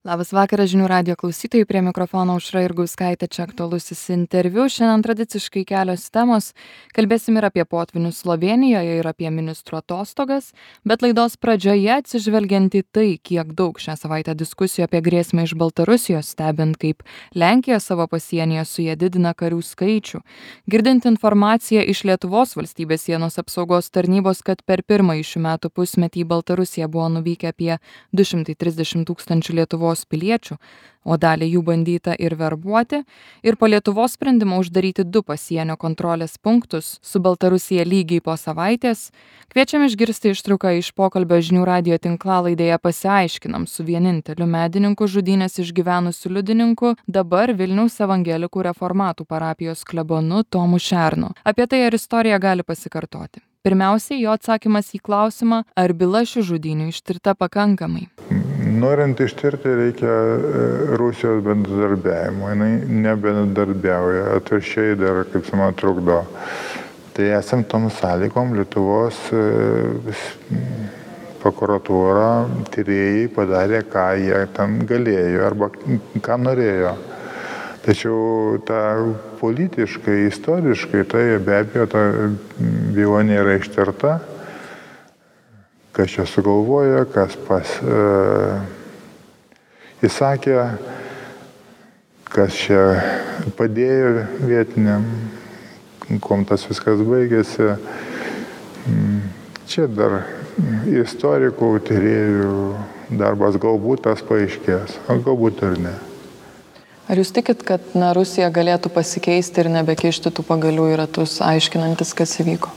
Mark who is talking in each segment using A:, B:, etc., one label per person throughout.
A: Labas vakaras žinių radijo klausytojai, prie mikrofono Aušra Jurgauskaitė, čia aktualusis interviu. Šiandien tradiciškai kelios temos. Kalbėsim ir apie potvynius Slovėnijoje, ir apie ministrų atostogas, bet laidos pradžioje atsižvelgiant į tai, kiek daug šią savaitę diskusijų apie grėsmę iš Baltarusijos, stebint, kaip Lenkija savo pasienyje su jie didina karių skaičių. Girdint informaciją iš Lietuvos valstybės sienos apsaugos tarnybos, kad per pirmąjį šių metų pusmetį į Baltarusiją buvo nuvykę apie 230 000 Lietuvos piliečių, o dalį jų bandyta ir verbuoti, ir po Lietuvos sprendimo uždaryti 2 pasienio kontrolės punktus su Baltarusija lygiai po savaitės, kviečiam išgirsti ištrauką iš pokalbio žinių radijo tinklalaidėje Pasiaiškinam su vieninteliu medininku žudynės išgyvenusiu liudininku, dabar Vilniaus evangelikų reformatų parapijos klebonu Tomu Šernu. Apie tai, ar istorija gali pasikartoti. Pirmiausiai, jo atsakymas į klausimą, ar byla šių žudynių ištirta pakankamai.
B: Norint ištirti, reikia Rusijos bendradarbiavimo. Jis nebendradarbiauja, atvirkščiai dar, kaip sama, trukdo. Tai esam tom sąlygom Lietuvos prokuratūra, tyrėjai padarė, ką jie tam galėjo arba ką norėjo. Tačiau politiškai, istoriškai, tai be abejo ta byla nėra ištirta. Kas čia sugalvoja, kas įsakė, kas čia padėjo vietiniam, kuom tas viskas baigėsi. Čia dar istorikų, tyrėjų darbas, galbūt tas paaiškės, o galbūt ir ne.
A: Ar jūs tikit, kad Rusija galėtų pasikeisti ir nebekišti tų pagalių į ratus, aiškinantis, kas įvyko?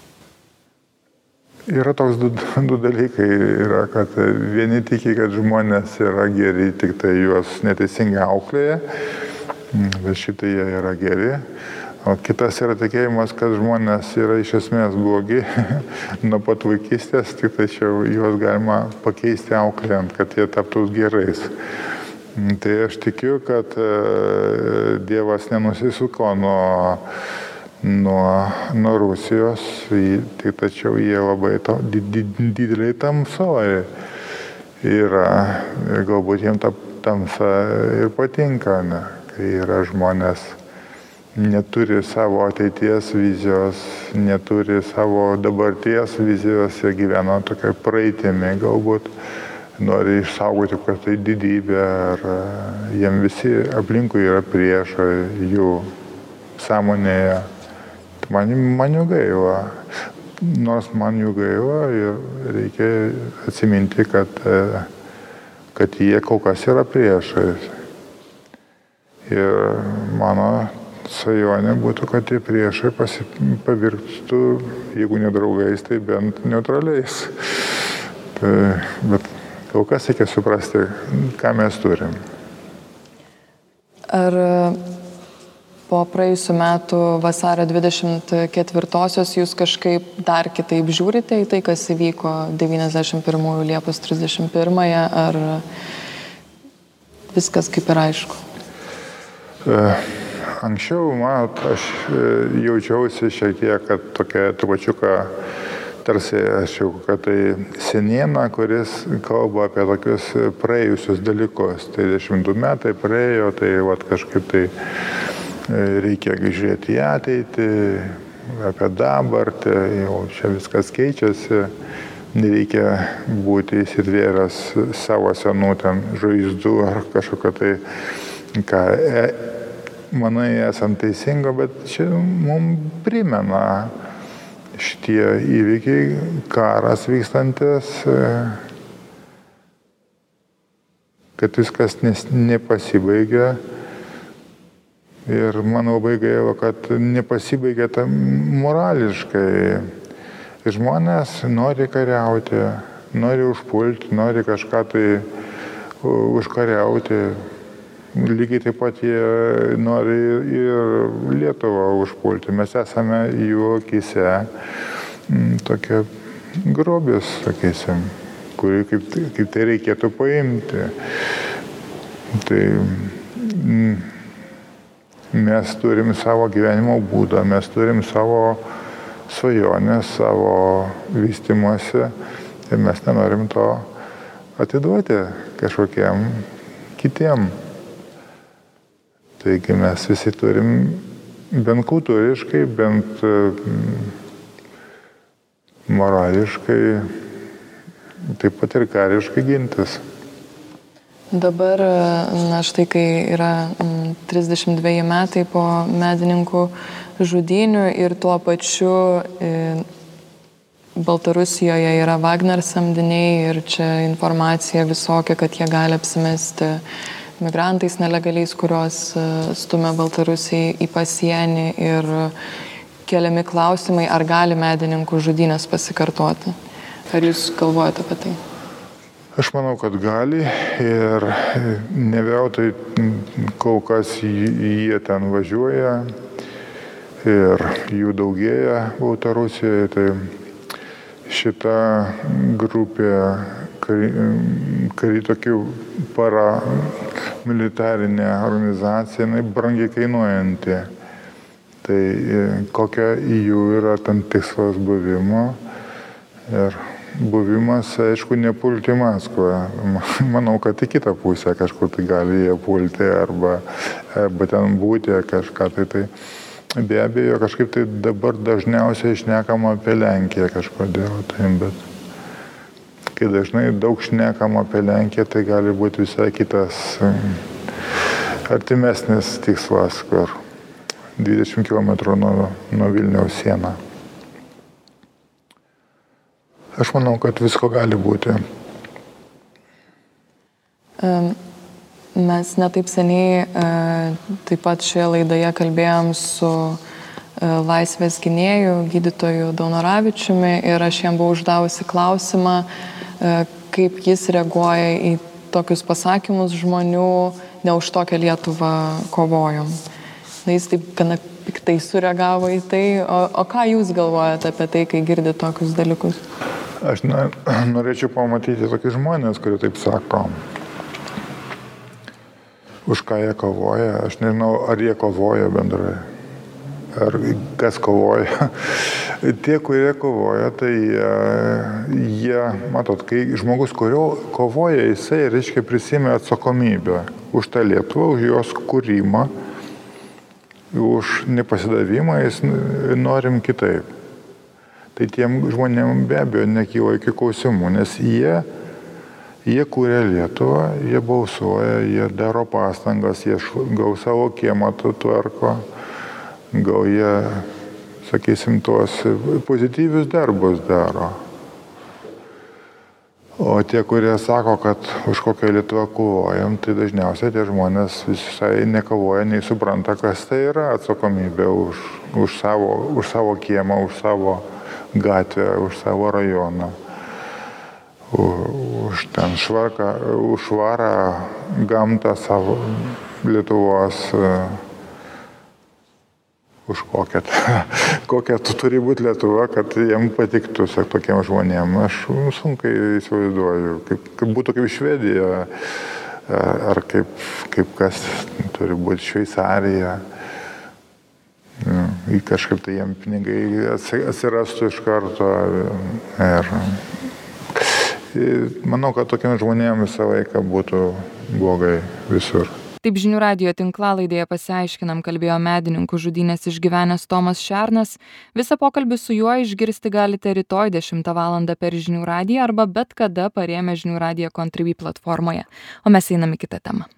B: Yra toks du dalykai, kad vieni tiki, kad žmonės yra geri, tik tai juos neteisingai auklėja, bet šitai jie yra geri. O kitas yra tikėjimas, kad žmonės yra iš esmės blogi nuo pat vaikystės, tik tačiau juos galima pakeisti auklėjant, kad jie taptų gerais. Tai aš tikiu, kad Dievas nenusisuko nuo Rusijos, tačiau jie labai dideliai tamsoje yra. Galbūt jiems ta tamsa ir patinka, kai yra žmonės neturi savo ateities vizijos, neturi savo dabarties vizijos, jie gyvena tokia praeitimi, galbūt nori išsaugoti kokią tai didybę, ar jiem visi aplinkui yra priešai jų sąmonėje. Man jų gaila, nors man jų gaila ir reikia atsiminti, kad jie kol kas yra priešai. Ir mano svajonė būtų, kad tie priešai pavirtų, jeigu ne draugais, tai bent neutraliais. Bet kol kas reikia suprasti, ką mes turim.
A: Ar po praėjusių metų vasario 24-osios jūs kažkaip dar kitaip žiūrite į tai, kas įvyko 91 Liepos 31-ąją, ar viskas kaip ir aišku?
B: Anksčiau, aš jaučiausi šiek tiek, kad tokia trupačiuką tarsi aš jau, kad tai seniena, kuris kalba apie tokius praėjusius dalykus. 30 metai praėjo, tai kažkaip tai reikia žiūrėti į ateitį, apie dabartį, jau čia viskas keičiasi. Nereikia būti įsitvėręs savo senų ten žaizdų ar kažkokio tai, ką manai esam teisingo, bet čia mums primena šitie įvykiai, karas vykstantis, kad viskas nepasibaigė. Ir man labai gaila, kad nepasibaigė ta morališkai. Žmonės nori kariauti, nori užpulti, nori kažką tai užkariauti. Lygiai taip pat jie nori ir Lietuvą užpulti. Mes esame jų akyse tokie grobis, sakysim, kurį kaip tai reikėtų paimti. Tai mes turim savo gyvenimo būdą, mes turim savo svajonės, savo vystymosi ir mes nenorim to atiduoti kažkokiem kitiem. Taigi mes visi turim bent kultūriškai, bent morališkai, taip pat ir kariškai gintis.
A: Dabar, štai kai yra 32 metai po medininkų žudynių ir tuo pačiu Baltarusijoje yra Wagner samdiniai ir čia informacija visokia, kad jie gali apsimesti migrantais nelegaliais, kuriuos stumia Baltarusiai į pasienį ir keliami klausimai, ar gali medininkų žudynės pasikartoti. Ar jūs galvojate apie tai?
B: Aš manau, kad gali ir ne veltui kol kas jie ten važiuoja ir jų daugėja Baltarusijoje. Tai šita grupė kari tokių paramilitarinė organizacija, jinai brangiai kainuojanti. Tai kokia jų yra tam tikslas buvimo ir buvimas, aišku, nepulti Maskvą. Manau, kad į kitą pusę kažkur tai gali jie pulti arba ten būti kažką tai. Be abejo, kažkaip tai dabar dažniausiai šnekama apie Lenkiją kažkodėl. Bet kai dažnai daug šnekama apie Lenkiją, tai gali būti visai kitas artimesnis tikslas, kur 20 km nuo Vilniaus siena. Aš manau, kad visko gali būti.
A: Mes netaip seniai taip pat šioje laidoje kalbėjom su laisvės gynėju, gydytoju Daunoravičiumi ir aš jam buvau uždavusi klausimą, kaip jis reaguoja į tokius pasakymus žmonių, ne už tokią Lietuvą kovojom. Jis taip gana piktai sureagavo į tai, o ką jūs galvojate apie tai, kai girdite tokius dalykus?
B: Aš norėčiau pamatyti tokius žmonės, kurie taip sako. Už ką jie kovoja, aš nežinau, ar jie kovoja bendrai, ar kas kovoja. Tie, kurie kovoja, tai jie, matot, kai žmogus, kurio kovoja, jisai, reiškia, prisėmė atsakomybę už tą Lietuvą, už jos kūrimą, už nepasidavimą, jis norim kitaip. Tai tiem žmonėm be abejo nekyla jokių klausimų, nes jie kūrė Lietuvą, jie balsuoja, jie daro pastangas, jie gal savo kiemą tvarko, gal jie, sakysim, tuos pozityvius darbus daro. O tie, kurie sako, kad už kokią Lietuvą kovojam, tai dažniausiai tie žmonės visai nekovoja, nei supranta, kas tai yra atsakomybė už savo kiemą, už savo gatvę, už savo rajoną. Už ten švarą gamtą savo Lietuvos, už kokia tu turi būti Lietuva, kad jiem patiktų tokiem žmonėm. Aš sunkiai įsivaizduoju, kaip būtų kaip Švedija, ar kaip kas turi būti Šveicarija. Kažkaip tai jiem pinigai atsirastų iš karto. Manau, kad tokiam žmonėm visą laiką būtų blogai visur.
A: Taip Žinių radijo tinklalaidėje Pasiaiškinam kalbėjo medininkų žudynės išgyvenęs Tomas Šernas. Visą pokalbį su juo išgirsti galite rytoj 10 val. Per Žinių radiją arba bet kada parėmę Žinių radiją Contribui platformoje. O mes einam į kitą temą.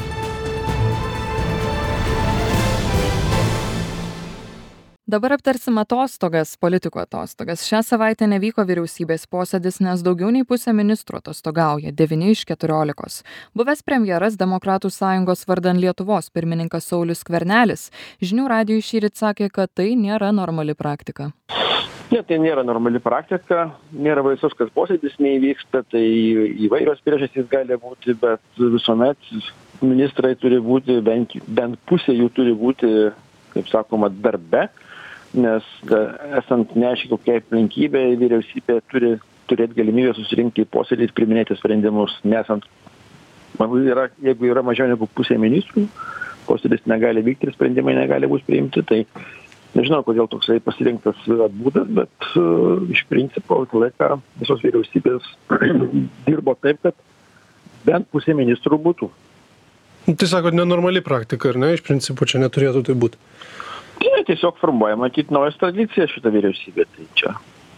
A: Dabar aptarsim atostogas, politikų atostogas. Šią savaitę nevyko vyriausybės posėdis, nes daugiau nei pusė ministrų atostogauja, 9 iš 14. Buvęs premjeras Demokratų sąjungos vardan Lietuvos pirmininkas Saulius Skvernelis Žinių radijui šįryt sakė, kad tai nėra normali praktika.
C: Ne, tai nėra normali praktika, nėra baisus, kad posėdis neįvyksta, tai įvairios priežastys gali būti, bet visuomet ministrai turi būti, bent pusė jų turi būti, kaip sakoma, darbe. Nes esant neaiškiai kokia aplinkybė, vyriausybė turi turėti galimybę susirinkti į posėdį ir priiminėti sprendimus. Nesant, jeigu yra mažiau negu pusė ministrų, posėdis negali vykti ir sprendimai negali būti priimti, tai nežinau, kodėl toksai pasirinktas būdas, bet iš principo visą laiką visos vyriausybės dirbo taip, kad bent pusė ministrų būtų.
D: Tai sakot, nenormali praktika, ar ne? Iš principo čia neturėtų tai būti.
C: Tiesiog formuoja, matyt, naujas tradicijas šitą vyriausybę. Tai čia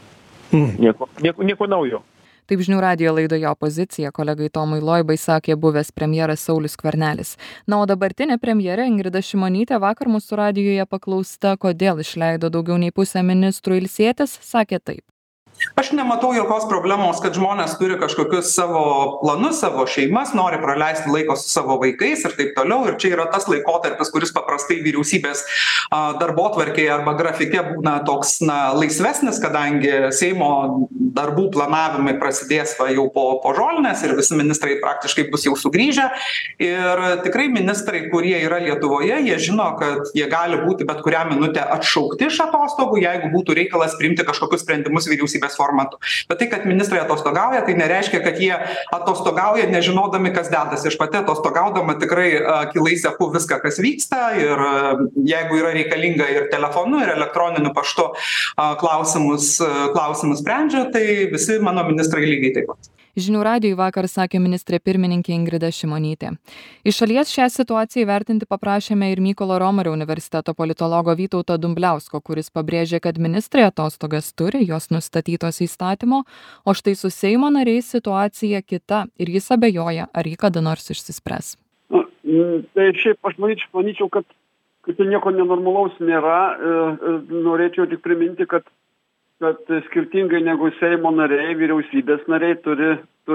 C: nieko naujo.
A: Taip žinių radijo laidoje Opozicija kolegai Tomui Loibai sakė buvęs premjeras Saulius Skvernelis. Na, o dabartinė premjerė Ingrida Šimonytė vakar mūsų radijoje paklausta, kodėl išleido daugiau nei pusę ministrų ilsėtis, sakė taip.
E: Aš nematau jokios problemos, kad žmonės turi kažkokius savo planus, savo šeimas, nori praleisti laiko su savo vaikais ir taip toliau. Ir čia yra tas laikotarpis, kuris paprastai vyriausybės darbotvarkėje arba grafike būna toks laisvesnis, kadangi Seimo darbų planavimai prasidės jau po žolinės ir visi ministrai praktiškai bus jau sugrįžę. Ir tikrai ministrai, kurie yra Lietuvoje, jie žino, kad jie gali būti bet kurią minutę atšaukti iš atostogų, jeigu būtų reikalas priimti kažkokius sprendimus vyriausybės formatu. Bet tai, kad ministrai atostogauja, tai nereiškia, kad jie atostogauja nežinodami, kas dedasi. Aš pati atostogaudama tikrai akylai seku viską, kas vyksta ir jeigu yra reikalinga ir telefonu, ir elektroniniu paštu klausimus sprendžia, tai visi mano ministrai lygiai taip pat.
A: Žinių radijui vakar sakė ministrė pirmininkė Ingrida Šimonytė. Iš šalies šią situaciją įvertinti paprašėme ir Mykolo Romerio universiteto politologo Vytauto Dumbliausko, kuris pabrėžė, kad ministrai atostogas turi, jos nustatytos įstatymo, o štai su Seimo nariais situacija kita ir jis abejoja, ar ji kada nors išsispręs.
F: Tai šiaip aš manyčiau, kad nieko nenormalaus nėra. Norėčiau tik priminti, kad skirtingai negu Seimo nariai, vyriausybės nariai turi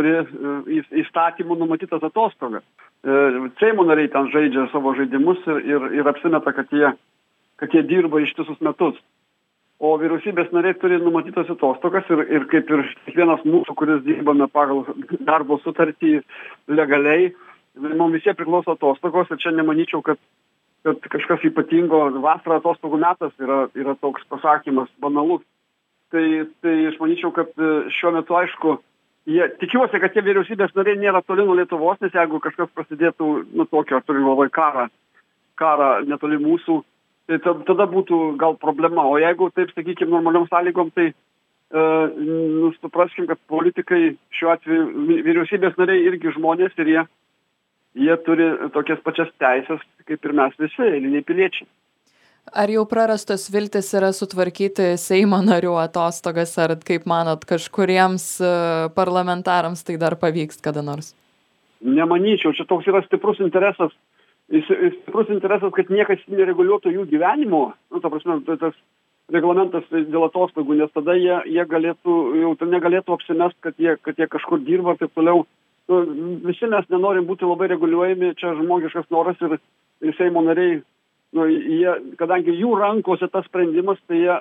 F: įstatymų numatytas atostogas. Seimo nariai ten žaidžia savo žaidimus ir apsimeta, kad jie dirba ištisus metus. O vyriausybės nariai turi numatytas atostogas ir kaip ir kiekvienas mūsų, kuris dirbame pagal darbo sutartį legaliai, mums visie priklauso atostogos ir čia nemanyčiau, kad kažkas ypatingo. Vasara atostogų metas yra toks pasakymas banalus. Tai aš manyčiau, kad šiuo metu, aišku, tikiuosi, kad tie vyriausybės nariai nėra toli nuo Lietuvos, nes jeigu kažkas prasidėtų, tokio, turime galvoje karą netoli mūsų, tai tada būtų gal problema. O jeigu taip, sakykime, normaliom sąlygom, tai supraskim, kad politikai šiuo atveju vyriausybės nariai irgi žmonės ir jie turi tokias pačias teisės, kaip ir mes visi, eiliniai piliečiai.
A: Ar jau prarastos viltis yra sutvarkyti Seimo narių atostogas, ar kaip manot, kažkuriems parlamentarams tai dar pavyks kada nors?
F: Nemanyčiau, čia toks yra stiprus interesas, kad niekas nereguliuotų jų gyvenimo, ta prasme, tas reglamentas dėl atostogų, nes tada jie negalėtų apsimest, kad jie kažkur dirba ir taip toliau. Visi mes nenorim būti labai reguliuojami, čia žmogiškas noras ir Seimo nariai, kadangi jų rankose tas sprendimas, tai jie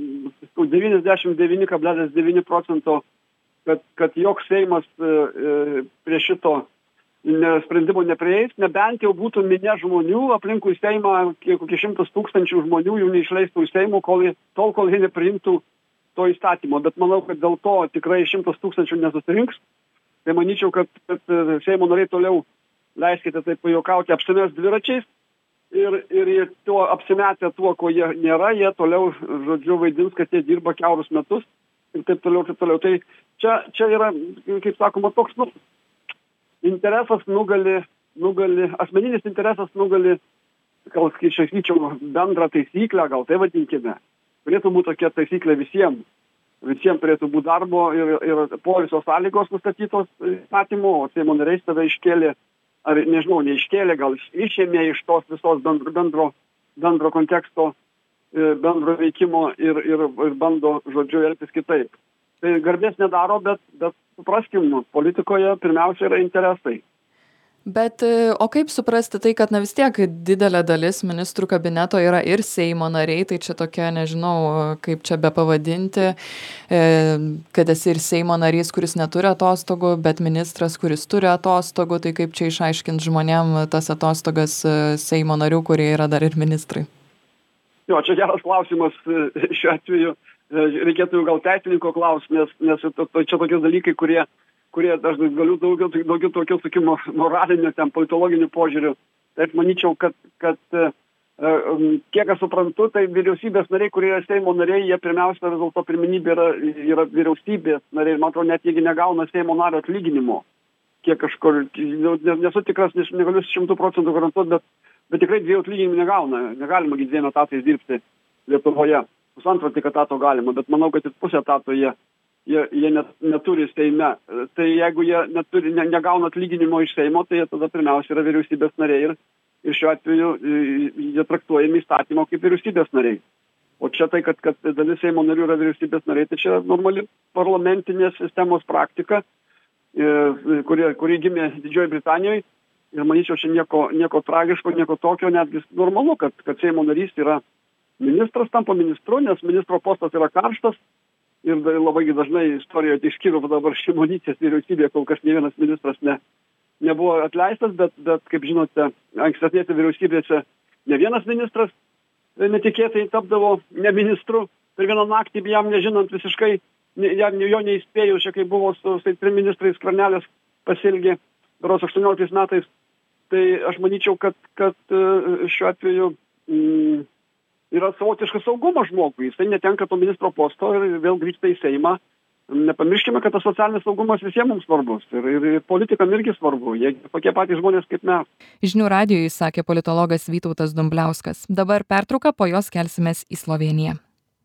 F: 99,9%, kad joks Seimas prie šito sprendimo neprieis, nebent jau būtų minia žmonių, aplinkui Seimą kokie 100 000 žmonių jų neišleistų iš Seimo, tol kol jie nepriimtų to įstatymo. Bet manau, kad dėl to tikrai 100 000 nesusirinks. Tai manyčiau, kad Seimo nariai toliau leiskite taip pajuokauti, apsimest dviračiais. Ir jie tuo apsimetę tuo, ko jie nėra, jie toliau, žodžiu, vaidins, kad jie dirba kiaurus metus ir taip toliau. Tai čia yra, kaip sakoma, toks, interesas nugali, asmeninis interesas nugali, gal sakyčiau, bendrą taisyklę, gal tai vadinkime. Turėtų būti tokia taisyklė visiems. Visiems turėtų būti darbo ir poilsio sąlygos nustatytos įstatymu, o Seimo nariai save iškėlė, ar nežinau, neiškėlė, gal išėmė iš tos visos bendro konteksto, bendro veikimo ir bando, žodžiu, elgtis kitaip. Tai garbės nedaro, bet supraskim, politikoje pirmiausia yra interesai.
A: Bet o kaip suprasti tai, kad vis tiek didelė dalis ministrų kabineto yra ir Seimo nariai, tai čia tokia, nežinau, kaip čia be pavadinti, kad esi ir Seimo narys, kuris neturi atostogų, bet ministras, kuris turi atostogų, tai kaip čia išaiškinti žmonėm tas atostogas Seimo narių, kurie yra dar ir ministrai?
F: Jo, čia geras klausimas šiuo atveju. Reikėtų gal teisininko klausti, nes čia tokie dalykai, kurie aš galiu daugiau tokio, sakykime, moralinio, politologinių požiūrių. Tai manyčiau, kad kiek aš suprantu, tai vyriausybės nariai, kurie yra Seimo nariai, jie pirmiausia vis dėlto pirmenybė yra vyriausybės nariai. Man atrodo, net jeigu negauna Seimo nario atlyginimo, kiek kažkur, nesu tikras, negaliu 100% garantuoti, bet tikrai 2 atlyginimų negauna. Negalima 2 etatais dirbti Lietuvoje. 1,5 tik etato galima, bet manau, kad ir 0,5 etato jie neturi Seime. Tai jeigu jie negauna atlyginimo iš Seimo, tai jie tada pirmiausia yra vyriausybės nariai ir šiuo atveju jie traktuojami įstatymo kaip vyriausybės nariai. O čia tai, kad dalis Seimo narių yra vyriausybės nariai, tai čia normali parlamentinės sistemos praktika, kuri gimė Didžiojoje Britanijoje. Ir manyčiau, čia nieko tragiško, nieko tokio, netgi normalu, kad Seimo narys yra ministras, tampa ministru, nes ministro postas yra karštas. Ir labai dažnai istorijoje, išskyrus dabar Šimonytės vyriausybėje, kol kas ne vienas ministras nebuvo atleistas, bet kaip žinote, ankstesnėse vyriausybėse ne vienas ministras netikėtai tapdavo ne ministru per vieną naktį, jam nežinant visiškai, jo neįspėjus, čia kai buvo su 3 ministrais Skvernelis pasielgė berods 18 metais. Tai aš manyčiau, kad šiuo atveju yra savotiškas saugumas žmogui. Jisai netenka to ministro posto ir vėl grįžta į Seimą. Nepamirškime, kad tas socialinis saugumas visiems mums svarbus. Ir politikam irgi svarbu. Jie tokie patys žmonės kaip mes.
A: Žinių radijui sakė politologas Vytautas Dumbliauskas. Dabar pertrauka, po jos kelsimės į Slovėniją.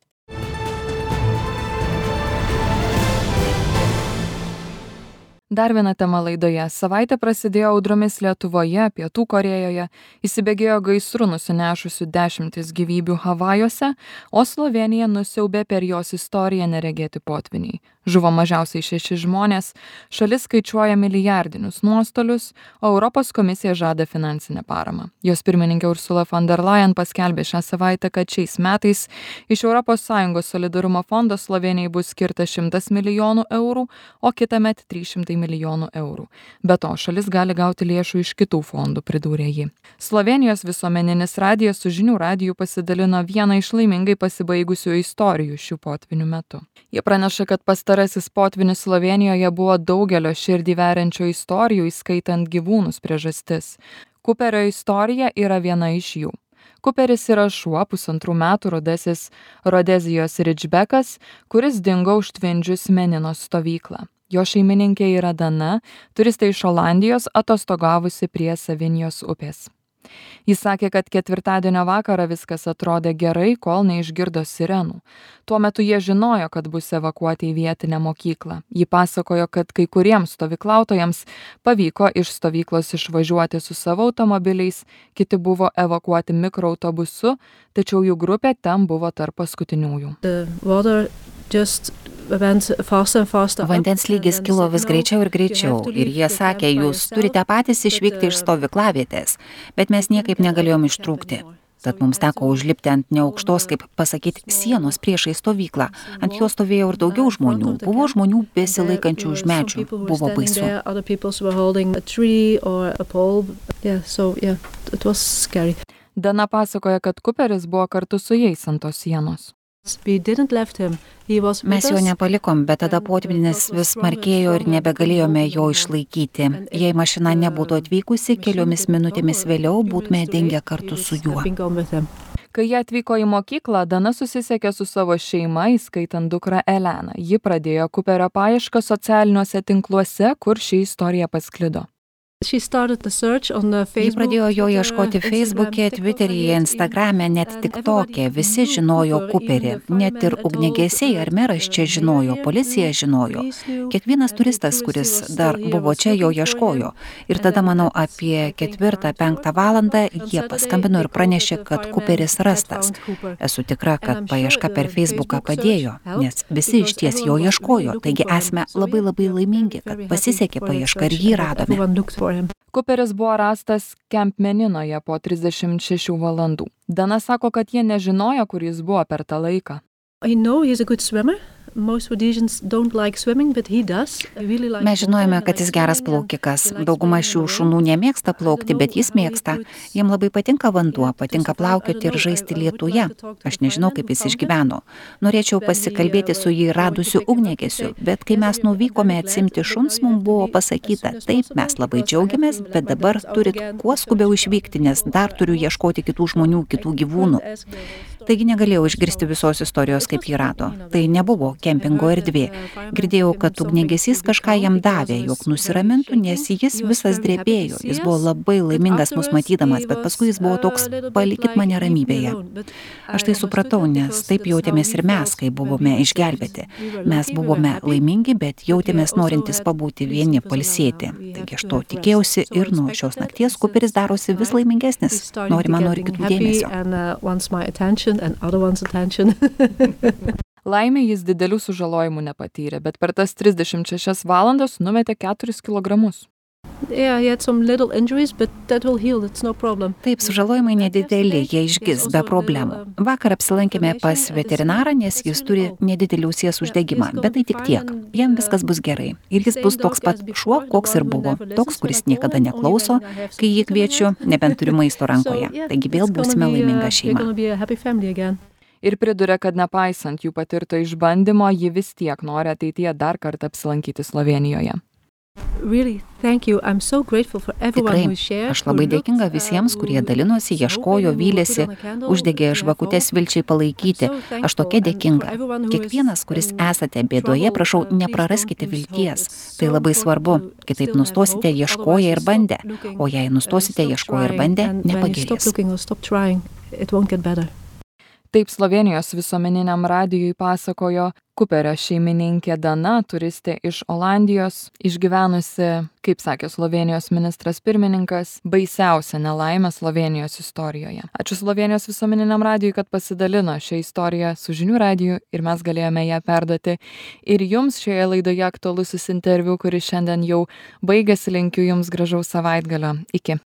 A: Dar viena tema laidoje. Savaitė prasidėjo audromis Lietuvoje, Pietų Korėjoje, įsibėgėjo gaisrų nusinešusių 10 gyvybių Havajuose, o Slovėnija nusiaubė per jos istoriją neregėti potviniai. Žuvo mažiausiai 6 žmonės, šalis skaičiuoja milijardinius nuostolius, o Europos komisija žada finansinę paramą. Jos pirmininkė Ursula von der Leyen paskelbė šią savaitę, kad šiais metais iš ES solidarumo fondo Slovėnijai bus skirta 100 milijonų eurų, o kitąmet 300 milijonų eurų. Be to, šalis gali gauti lėšų iš kitų fondų, pridūrė ji. Slovėnijos visuomeninis radijas su Žinių radiju pasidalino vieną iš laimingai pasibaigusių istorijų šių potvinių metu. Jie praneša, kad pastarasis potvinis Slovėnijoje buvo daugelio širdį veriančių istorijų, įskaitant gyvūnus priežastis. Kuperio istorija yra viena iš jų. Kuperis yra šuo 1,5 metų rudasis Rodezijos ridžbekas, kuris dingo užtvindžius Meninos stovyklą. Jo šeimininkė yra Dana, turistė iš Olandijos, atostogavusi prie Savinijos upės. Jis sakė, kad ketvirtadienio vakarą viskas atrodė gerai, kol neišgirdo sirenų. Tuo metu jie žinojo, kad bus evakuoti į vietinę mokyklą. Ji pasakojo, kad kai kuriems stovyklautojams pavyko iš stovyklos išvažiuoti su savo automobiliais, kiti buvo evakuoti mikroautobusu, tačiau jų grupė ten buvo tarp paskutiniųjų.
G: Vandens lygis kilo vis greičiau ir greičiau ir jie sakė, jūs turite patys išvykti iš stovyklavietės, bet mes niekaip negalėjom ištrūkti. Tad mums teko užlipti ant neaukštos, kaip pasakyti, sienos priešai stovyklą. Ant jos stovėjo ir daugiau žmonių. Buvo žmonių besilaikančių už medžių. Buvo baisu.
A: Dana pasakoja, kad Kuperis buvo kartu su jais ant tos sienos.
G: Mes jo nepalikom, bet tada potvynis vis smarkėjo ir nebegalėjome jo išlaikyti. Jei mašina nebūtų atvykusi, keliomis minutėmis vėliau būtume dingę kartu su juo.
A: Kai jie atvyko į mokyklą, Dana susisiekė su savo šeima, įskaitant dukrą Eleną. Ji pradėjo Kuperio paiešką socialiniuose tinkluose, kur ši istorija pasklido.
G: Ji pradėjo jo ieškoti Facebook'e, Twitter'yje, Instagram'e, net TikTok'e. Visi žinojo Kuperį. Net ir ugniagesiai ar meras čia žinojo, policija žinojo. Kiekvienas turistas, kuris dar buvo čia, jo ieškojo. Ir tada, manau, apie 4-5 valandą jie paskambino ir pranešė, kad Kuperis rastas. Esu tikra, kad paieška per Facebook'ą padėjo, nes visi išties jo ieškojo. Taigi esame labai laimingi, kad pasisekė paieška ir jį radome.
A: Kuperis buvo rastas Camp Meninoje po 36 valandų. Dana sako, kad jie nežinojo, kur jis buvo per tą laiką.
G: Mes žinojame, kad jis geras plaukikas. Dauguma šių šunų nemėgsta plaukti, bet jis mėgsta. Jiem labai patinka vanduo, patinka plaukioti ir žaisti lietuje. Aš nežinau, kaip jis išgyveno. Norėčiau pasikalbėti su jį radusiu ugniagesiu, bet kai mes nuvykome atsimti šuns, mums buvo pasakyta, taip, mes labai džiaugiamės, bet dabar turit kuo skubiau išvykti, nes dar turiu ieškoti kitų žmonių, kitų gyvūnų. Taigi negalėjau išgirsti visos istorijos, kaip jį rado. Tai nebuvo kempingo erdvė. Girdėjau, kad ugniagesys kažką jam davė, jog nusiramintų, nes jis visas drebėjo. Jis buvo labai laimingas mus matydamas, bet paskui jis buvo toks, palikit mane ramybėje. Aš tai supratau, nes taip jautėmės ir mes, kai buvome išgelbėti. Mes buvome laimingi, bet jautėmės norintys pabūti vieni, pailsėti. Taigi aš to tikėjausi ir nuo šios nakties Kuperis darosi vis laimingesnis. Nori mano ir kitų dėmesio.
A: Laimė jis didelių sužalojimų nepatyrė, bet per tas 36 valandas numetė 4 kilogramus.
G: Taip, sužalojimai nedideli, jie išgis be problemų. Vakar apsilankėme pas veterinarą, nes jis turi nedidelį ausies uždegimą, bet tai tik tiek. Jam viskas bus gerai. Ir jis bus toks pat šuo, koks ir buvo. Toks, kuris niekada neklauso, kai jį kviečiu, nebent turiu maisto rankoje. Taigi vėl būsime laiminga šeima.
A: Ir priduria, kad nepaisant jų patirto išbandymo, ji vis tiek nori ateityje dar kartą apsilankyti Slovėnijoje.
G: Tikrai, aš labai dėkinga visiems, kurie dalinosi, ieškojo, vylėsi, uždegė žvakutes vilčiai palaikyti. Aš tokia dėkinga. Kiekvienas, kuris esate bėdoje, prašau, nepraraskite vilties. Tai labai svarbu. Kitaip nustosite ieškoję ir bandę. O jei nustosite ieškoję ir bandę, nepagerės.
A: Taip Slovėnijos visuomeniniam radijui pasakojo Kuperio šeimininkė Dana, turistė iš Olandijos, išgyvenusi, kaip sakė Slovėnijos ministras pirmininkas, baisiausią nelaimę Slovėnijos istorijoje. Ačiū Slovėnijos visuomeniniam radijui, kad pasidalino šią istoriją su Žinių radiju ir mes galėjome ją perduoti ir jums šioje laidoje aktualusis interviu, kuris šiandien jau baigėsi. Linkiu jums gražaus savaitgalio. Iki.